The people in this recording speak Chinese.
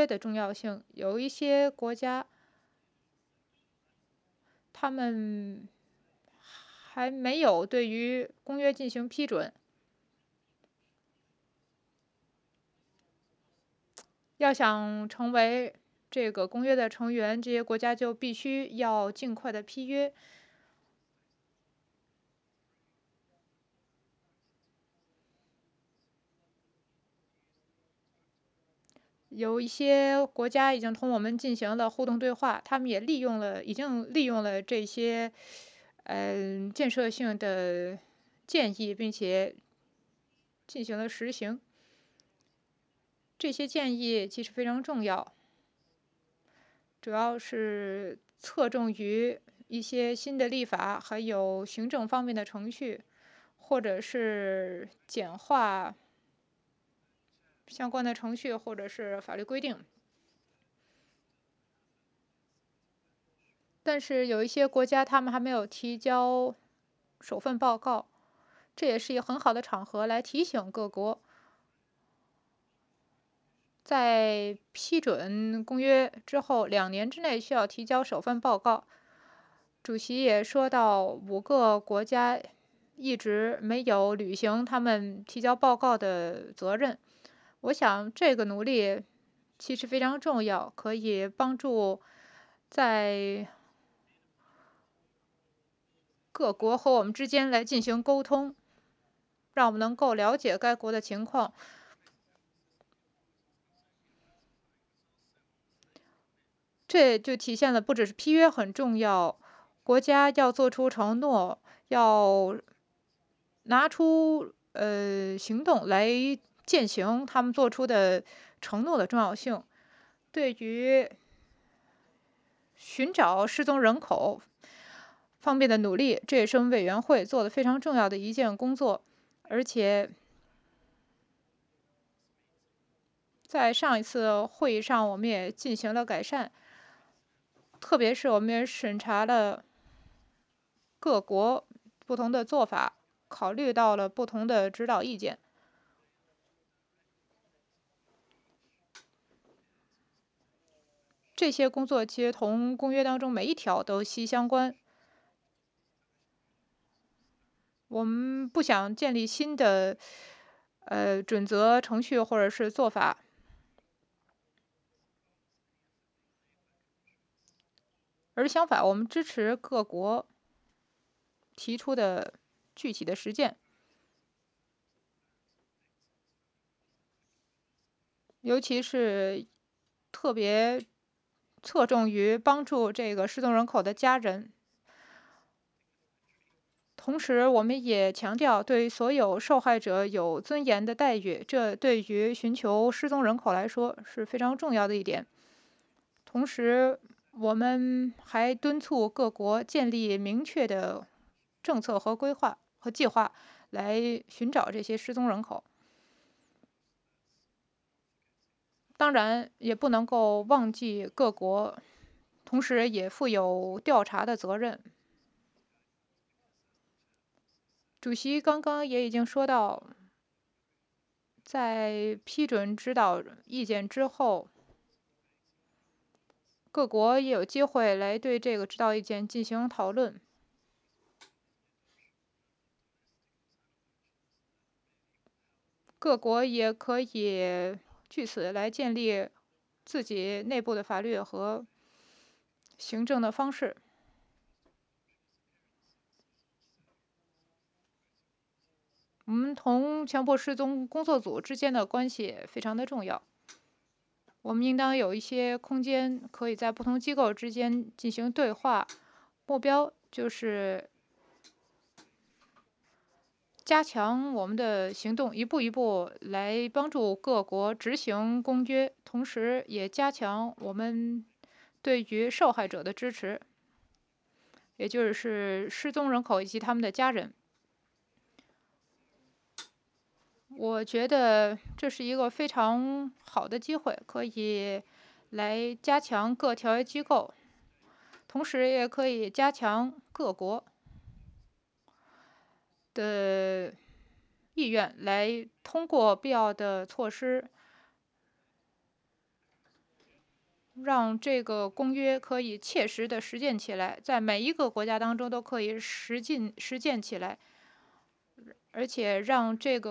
约的重要性。有一些国家，他们还没有对于公约进行批准。要想成为这个公约的成员，这些国家就必须要尽快的批约。有一些国家已经同我们进行了互动对话，他们也已经利用了这些建设性的建议，并且进行了实行。这些建议其实非常重要，主要是侧重于一些新的立法，还有行政方面的程序，或者是简化相关的程序，或者是法律规定。但是有一些国家，他们还没有提交首份报告，这也是一个很好的场合来提醒各国，在批准公约之后2年之内需要提交首份报告。主席也说到，5个国家一直没有履行他们提交报告的责任。我想这个努力其实非常重要，可以帮助在各国和我们之间来进行沟通，让我们能够了解该国的情况。这就体现了不只是批约很重要，国家要做出承诺，要拿出行动来践行他们做出的承诺的重要性。对于寻找失踪人口方面的努力，这也是我们委员会做的非常重要的一件工作。而且在上一次会议上，我们也进行了改善，特别是我们也审查了各国不同的做法，考虑到了不同的指导意见。这些工作其实同公约当中每一条都息息相关。我们不想建立新的准则、程序或者是做法，而相反，我们支持各国提出的具体的实践，尤其是特别侧重于帮助这个失踪人口的家人。同时，我们也强调对所有受害者有尊严的待遇，这对于寻求失踪人口来说是非常重要的一点。同时，我们还敦促各国建立明确的政策和规划和计划，来寻找这些失踪人口。当然，也不能够忘记各国，同时也负有调查的责任。主席刚刚也已经说到，在批准指导意见之后，各国也有机会来对这个指导意见进行讨论。各国也可以据此来建立自己内部的法律和行政的方式。我们同强迫失踪工作组之间的关系非常的重要。我们应当有一些空间，可以在不同机构之间进行对话，目标就是加强我们的行动，一步一步来帮助各国执行公约，同时也加强我们对于受害者的支持，也就是失踪人口以及他们的家人。我觉得这是一个非常好的机会，可以来加强各条约机构，同时也可以加强各国的意愿，来通过必要的措施， 让这个公约可以切实的实践起来，在每一个国家当中都可以实践起来，而且让这个